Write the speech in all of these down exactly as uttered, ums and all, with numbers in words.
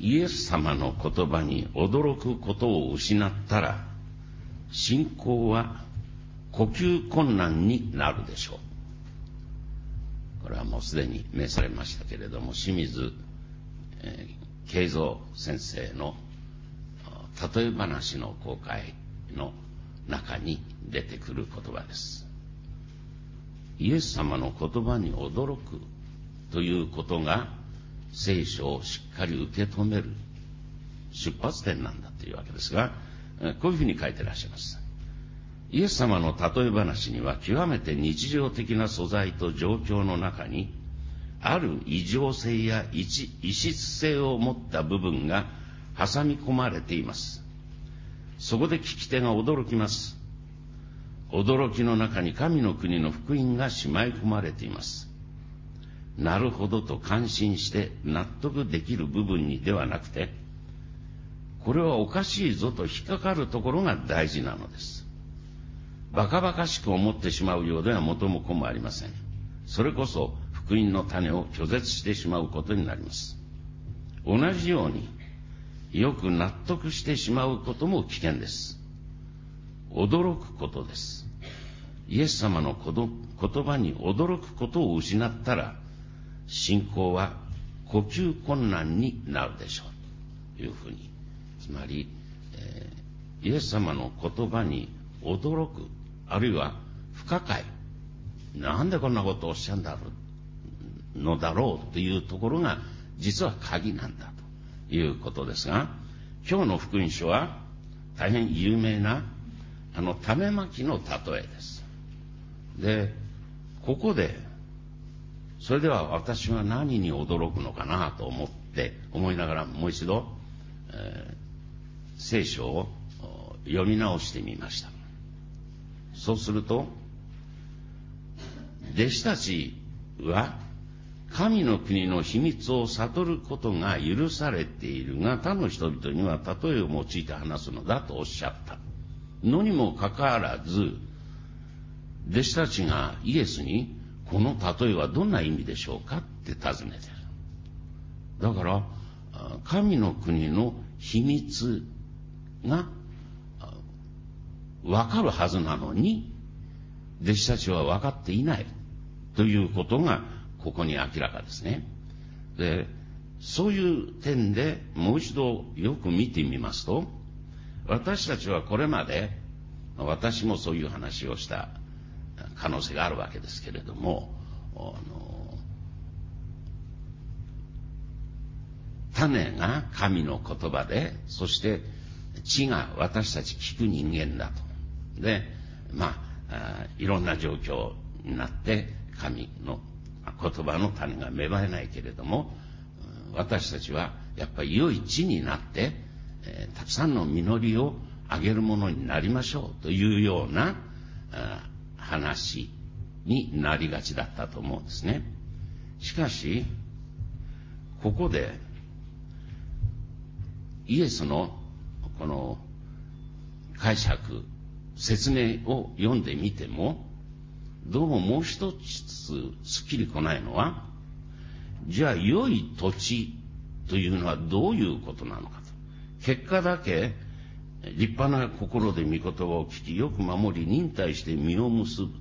イエス様の言葉に驚くことを失ったら、信仰は呼吸困難になるでしょう。これはもうすでに召されましたけれども、清水、えー、慶三先生の例え話の公開の中に出てくる言葉です。イエス様の言葉に驚くということが聖書をしっかり受け止める出発点なんだというわけですが、こういうふうに書いてらっしゃいます。イエス様の例え話には極めて日常的な素材と状況の中にある異常性や異質性を持った部分が挟み込まれています。そこで聞き手が驚きます。驚きの中に神の国の福音がしまい込まれています。なるほどと感心して納得できる部分にではなくて、これはおかしいぞと引っかかるところが大事なのです。バカバカしく思ってしまうようでは元も子もありません。それこそ福音の種を拒絶してしまうことになります。同じようによく納得してしまうことも危険です。驚くことです。イエス様の言葉に驚くことを失ったら、信仰は呼吸困難になるでしょうというふうに、つまり、えー、イエス様の言葉に驚く、あるいは不可解、なんでこんなことをおっしゃるんだろうのだろうというところが実は鍵なんだということですが、今日の福音書は大変有名なあの種まきの例えです。で、ここでそれでは私は何に驚くのかなと思って思いながらもう一度、えー、聖書を読み直してみました。そうすると、弟子たちは神の国の秘密を悟ることが許されているが、他の人々には例えを用いて話すのだとおっしゃったのにもかかわらず、弟子たちがイエスに、この例えはどんな意味でしょうかって尋ねている。だから神の国の秘密が分かるはずなのに、弟子たちは分かっていないということがここに明らかですね。で、そういう点でもう一度よく見てみますと、私たちはこれまで、私もそういう話をした可能性があるわけですけれども、あの種が神の言葉で、そして地が私たち聞く人間だと。で、まあ、いろんな状況になって神の言葉の種が芽生えないけれども、私たちはやっぱり良い地になって、えー、たくさんの実りをあげるものになりましょうというような話になりがちだったと思うんですね。しかしここでイエスのこの解釈、説明を読んでみても、どうももう一つすっきりこないのは、じゃあ良い土地というのはどういうことなのかと。結果だけ立派な心で御言葉を聞き、よく守り忍耐して実を結ぶ、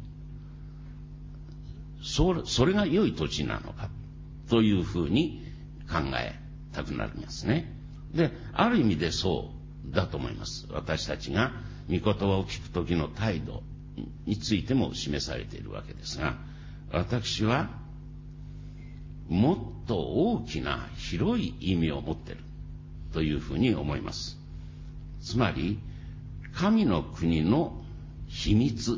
それ、それが良い土地なのかというふうに考えたくなりますね。で、ある意味でそうだと思います。私たちが御言葉を聞くときの態度についても示されているわけですが、私はもっと大きな広い意味を持っているというふうに思います。つまり神の国の秘密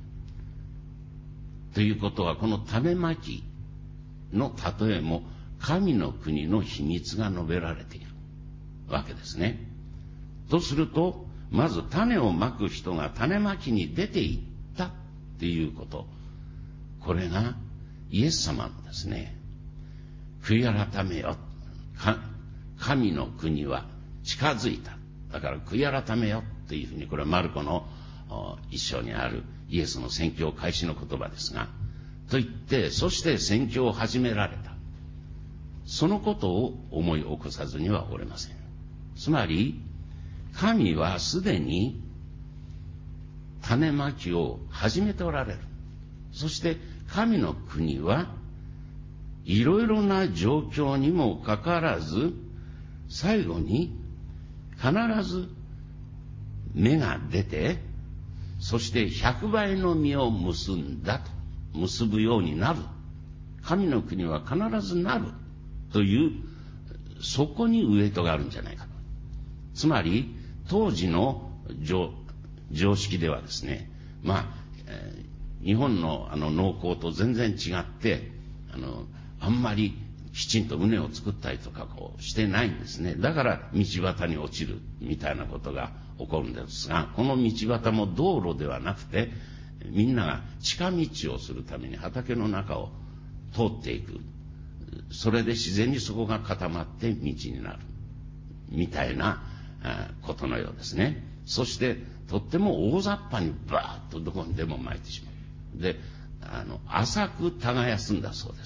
ということは、この種まきの例えも神の国の秘密が述べられているわけですね。とすると、まず種をまく人が種まきに出ていったっていうこと、これがイエス様のですね、悔い改めよ、神の国は近づいた、だから悔い改めよっていうふうに、これはマルコの一章にあるイエスの宣教開始の言葉ですが、と言って、そして宣教を始められた。 そのことを思い起こさずにはおれません。つまり、神はすでに種まきを始めておられる。そして神の国はいろいろな状況にもかかわらず、最後に必ず芽が出て、そして百倍の実を結んだと、結ぶようになる。神の国は必ずなるという、そこにウエイトがあるんじゃないかと。つまり、当時の 常, 常識ではですね、まあ、えー、日本のあの農耕と全然違って、あの、あんまりきちんと畝を作ったりとかこうしてないんですね。だから道端に落ちるみたいなことが起こるんですが、この道端も道路ではなくて、みんなが近道をするために畑の中を通っていく。それで自然にそこが固まって道になる。みたいなことのようですね。そしてとっても大雑把にバーッとどこにでも撒いてしまう。で、あの浅く耕すんだそうです。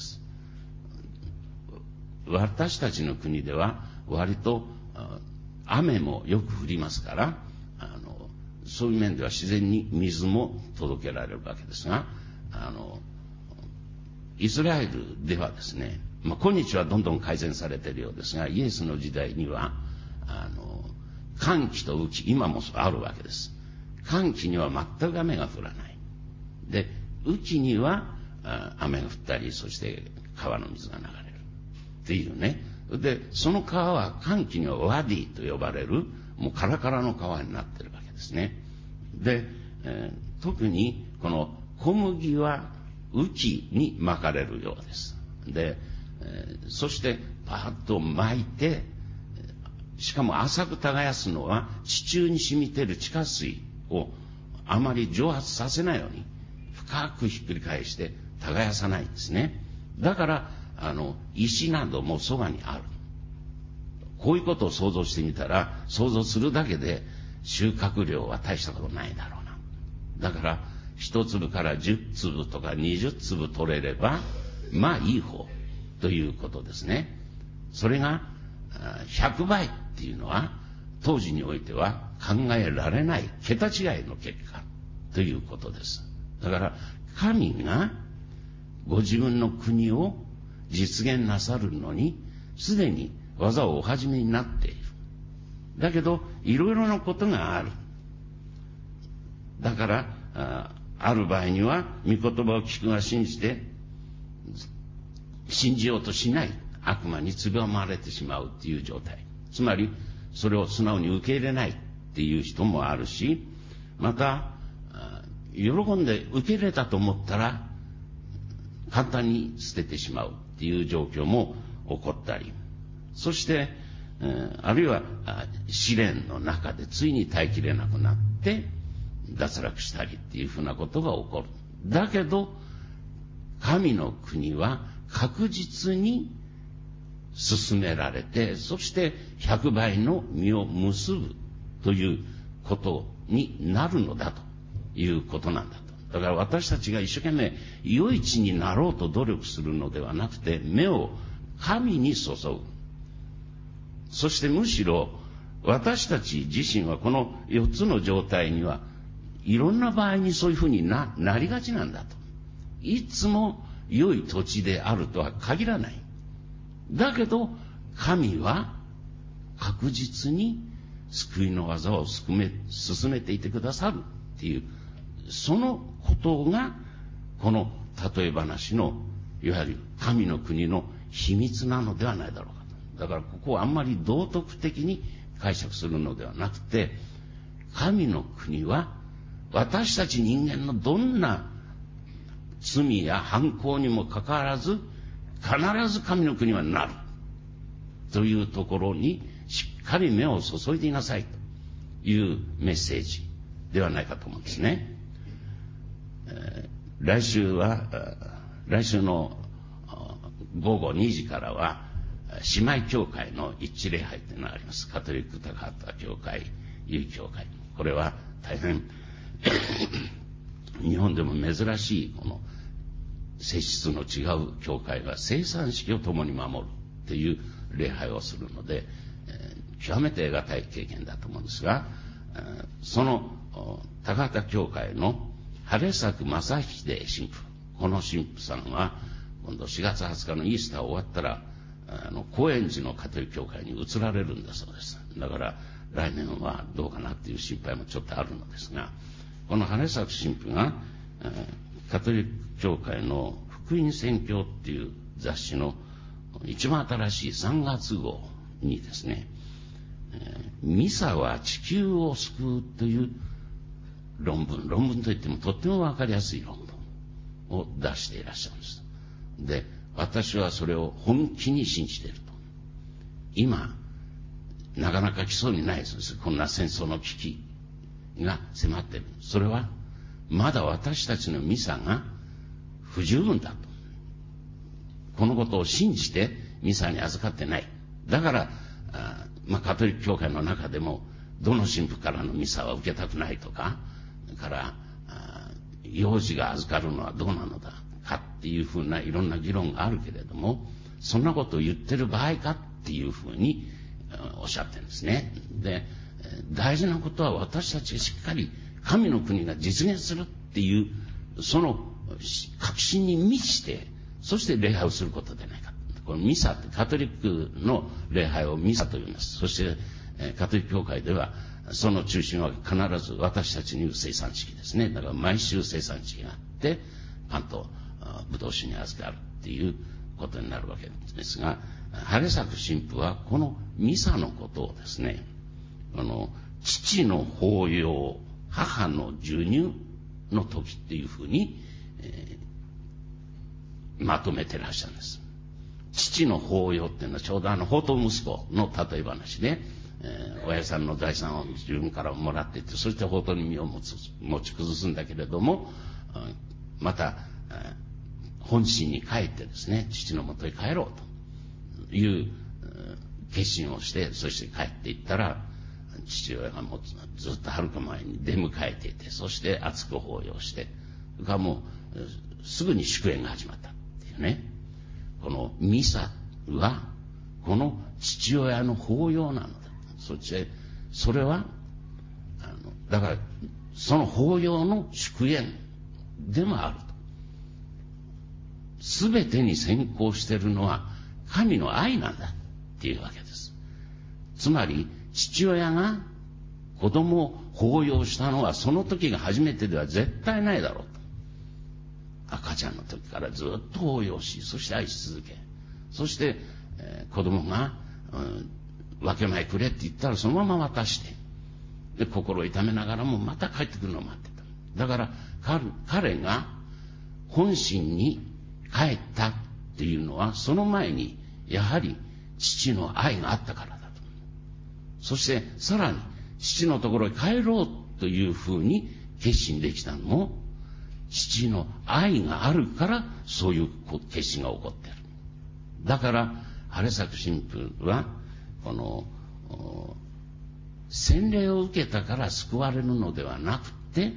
私たちの国では割と雨もよく降りますから、あのそういう面では自然に水も届けられるわけですが、あのイスラエルではですね、まあ、今日はどんどん改善されているようですが、イエスの時代にはあの乾季と雨季、今もあるわけです。乾季には全く雨が降らない。で、雨季には雨が降ったり、そして川の水が流れるっていうね。で、その川は乾季にはワディと呼ばれる、もうカラカラの川になってるわけですね。で、えー、特にこの小麦は雨季にまかれるようです。で、えー、そしてパーッと巻いて、しかも浅く耕すのは地中に染みている地下水をあまり蒸発させないように深くひっくり返して耕さないんですね。だからあの石などもそばにある。こういうことを想像してみたら、想像するだけで収穫量は大したことないだろうな。だから一粒から十粒とか二十粒取れればまあいい方ということですね。それがひゃくばいっていうのは当時においては考えられない桁違いの結果ということです。だから神がご自分の国を実現なさるのにすでに技をお始めになっている。だけどいろいろなことがある。だからあ、ある場合には御言葉を聞くが信じて信じようとしない悪魔につばまれてしまうっていう状態。つまりそれを素直に受け入れないっていう人もあるし、また喜んで受け入れたと思ったら簡単に捨ててしまうっていう状況も起こったり、そして、あるいは試練の中でついに耐えきれなくなって脱落したりっていうふうなことが起こる。だけど神の国は確実に進められて、そして百倍の実を結ぶということになるのだということなんだと。だから私たちが一生懸命良い地になろうと努力するのではなくて、目を神に注ぐ。そしてむしろ私たち自身はこの四つの状態にはいろんな場合にそういうふうに な, なりがちなんだと。いつも良い土地であるとは限らない。だけど神は確実に救いの技を進め、進めていてくださるっていう、そのことがこの例え話のいわゆる神の国の秘密なのではないだろうかと。だからここはあんまり道徳的に解釈するのではなくて、神の国は私たち人間のどんな罪や犯行にもかかわらず必ず神の国はなるというところにしっかり目を注いでいなさいというメッセージではないかと思うんですね。えー、来週は来週の午後にじからは姉妹教会の一致礼拝というのがあります。カトリック高畑教会、友教会。これは大変日本でも珍しいこの性質の違う教会が生産式を共に守るっていう礼拝をするので、えー、極めて得難い経験だと思うんですが、えー、その高畑教会の晴作正秀神父、この神父さんは今度しがつはつかのイースター終わったら、あの高円寺のカトリック教会に移られるんだそうです。だから来年はどうかなっていう心配もちょっとあるのですが、この晴作神父が、えー、カトリック教会の福音宣教っていう雑誌の一番新しいさんがつ号にですね、えー、ミサは地球を救うという論文、論文といってもとってもわかりやすい論文を出していらっしゃるんです。で、私はそれを本気に信じていると。今、なかなか来そうにないです。こんな戦争の危機が迫っている。それは、まだ私たちのミサが不十分だと。このことを信じてミサに預かってない。だから、あまあ、カトリック教会の中でも、どの神父からのミサは受けたくないとか、から、あ幼児が預かるのはどうなのだかっていうふうないろんな議論があるけれども、そんなことを言ってる場合かっていうふうにおっしゃってるんですね。で、大事なことは私たちがしっかり神の国が実現するっていう、その確信に満ちて、そして礼拝をすることでないか。このミサってカトリックの礼拝をミサと言います。そしてカトリック教会ではその中心は必ず私たちに言う生産式ですね。だから毎週生産式があって、パンとブドウ酒に預かるっていうことになるわけですが、晴作神父はこのミサのことをですね、あの父の法要、母の授乳の時っていうふうに、えー、まとめてらっしゃるんです。父の法要っていうのはちょうどあの法と息子の例え話で、えー、親さんの財産を自分からもらっていって、そして法とに身を持つ持ち崩すんだけれども、また本心に帰ってですね、父のもとへ帰ろうという決心をして、そして帰っていったら、父親がもうずっとはるか前に出迎えていて、そして熱く抱擁して、それからもうすぐに祝宴が始まったっていうね。このミサはこの父親の法要なのだ。そしてそれはあのだからその法要の祝宴でもあると。すべてに先行しているのは神の愛なんだっていうわけです。つまり父親が子供を抱擁したのはその時が初めてでは絶対ないだろうと。赤ちゃんの時からずっと抱擁し、そして愛し続け、そして、えー、子供が、うん、分け前くれって言ったらそのまま渡して、で心を痛めながらもまた帰ってくるのを待ってた。だから彼、彼が本心に帰ったっていうのはその前にやはり父の愛があったからだと。そしてさらに父のところへ帰ろうというふうに決心できたのも父の愛があるからそういう決心が起こっている。だから晴作神父はこの洗礼を受けたから救われるのではなくて、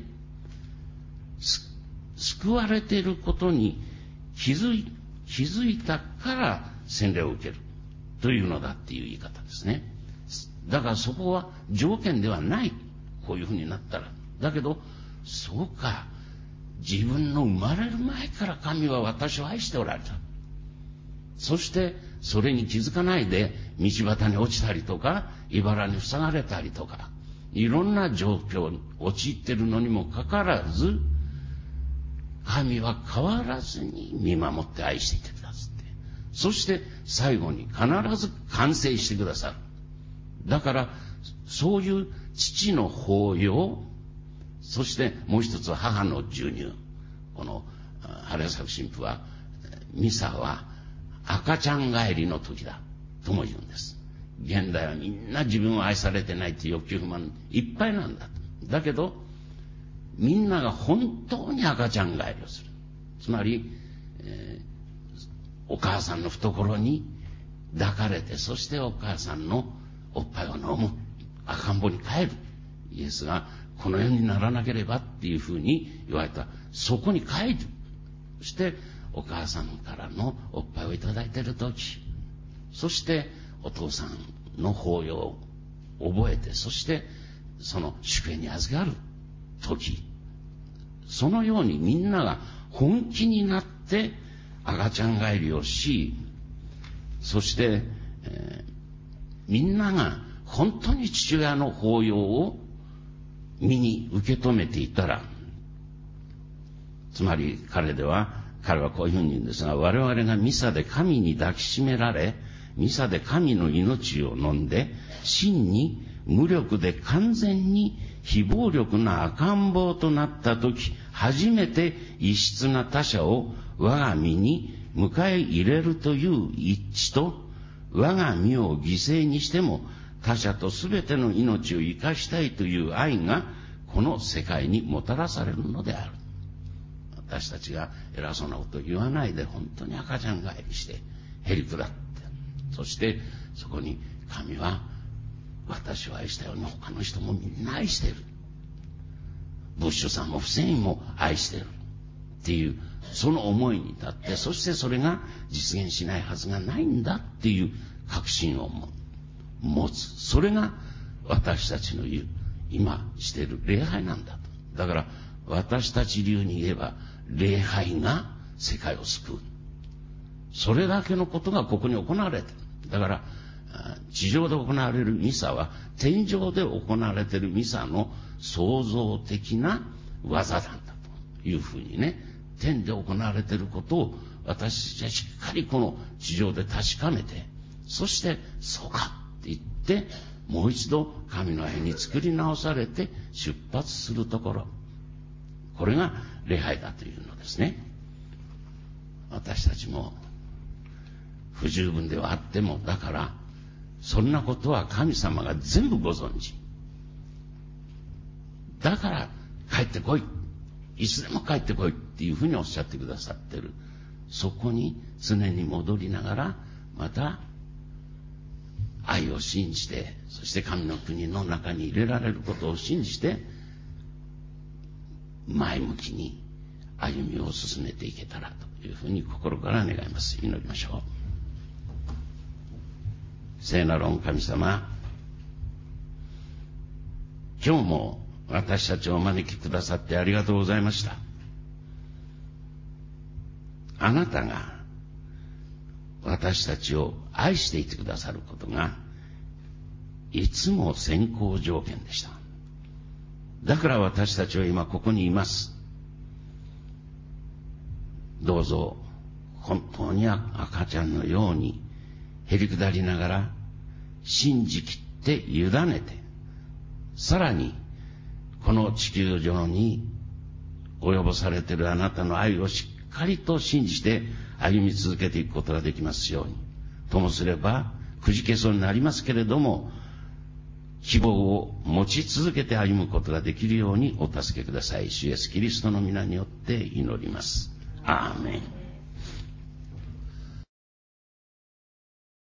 救われていることに気づい、気づいたから洗礼を受けるというのだっていう言い方ですね。だからそこは条件ではない。こういうふうになったら。だけど、そうか。自分の生まれる前から神は私を愛しておられた。そしてそれに気づかないで道端に落ちたりとか、茨に塞がれたりとか、いろんな状況に陥っているのにもかかわらず、神は変わらずに見守って愛していてくださって、そして最後に必ず完成してくださる。だからそういう父の抱擁、そしてもう一つは母の授乳。この晴作神父はミサは赤ちゃん帰りの時だとも言うんです。現代はみんな自分を愛されてないっていう欲求不満いっぱいなんだと。だけどみんなが本当に赤ちゃん帰りをする。つまり、えー、お母さんの懐に抱かれて、そしてお母さんのおっぱいを飲む、赤ん坊に帰る。イエスがこのようにならなければっていうふうに言われた。そこに帰る。そしてお母さんからのおっぱいをいただいているとき、 そしてお父さんの抱擁を覚えて、そしてその宿営に預かる時、そのようにみんなが本気になって赤ちゃん帰りをし、そして、えー、みんなが本当に父親の抱擁を身に受け止めていたら、つまり彼では彼はこういうふうに言うんですが、我々がミサで神に抱きしめられ、ミサで神の命を飲んで、真に無力で完全に非暴力な赤ん坊となったとき、初めて異質な他者を我が身に迎え入れるという一致と、我が身を犠牲にしても他者とすべての命を生かしたいという愛がこの世界にもたらされるのである。私たちが偉そうなことを言わないで、本当に赤ちゃん帰りしてへりくだって、そしてそこに神は私を愛したように他の人もみんな愛している、ブッシュさんもフセインも愛しているっていう、その思いに立って、そしてそれが実現しないはずがないんだっていう確信を持つ。それが私たちの言う今している礼拝なんだと。だから私たち流に言えば礼拝が世界を救う、それだけのことがここに行われている。だから地上で行われるミサは天上で行われているミサの創造的な技なんだというふうにね、天で行われていることを私たちはしっかりこの地上で確かめて、そしてそうかって言ってもう一度神の愛に作り直されて出発するところ、これが礼拝だというのですね。私たちも不十分ではあっても、だからそんなことは神様が全部ご存知だから、帰ってこい、いつでも帰ってこいっていうふうにおっしゃってくださってる。そこに常に戻りながら、また愛を信じて、そして神の国の中に入れられることを信じて、前向きに歩みを進めていけたらというふうに心から願います。祈りましょう。聖なる御神様、今日も私たちをお招きくださってありがとうございました。あなたが私たちを愛していてくださることがいつも先行条件でした。だから私たちは今ここにいます。どうぞ本当に赤ちゃんのようにへりくだりながら信じきって委ねて、さらにこの地球上に及ぼされているあなたの愛をしっかりと信じて歩み続けていくことができますように。ともすればくじけそうになりますけれども、希望を持ち続けて歩むことができるようにお助けください。主イエスキリストの皆によって祈ります。アーメン。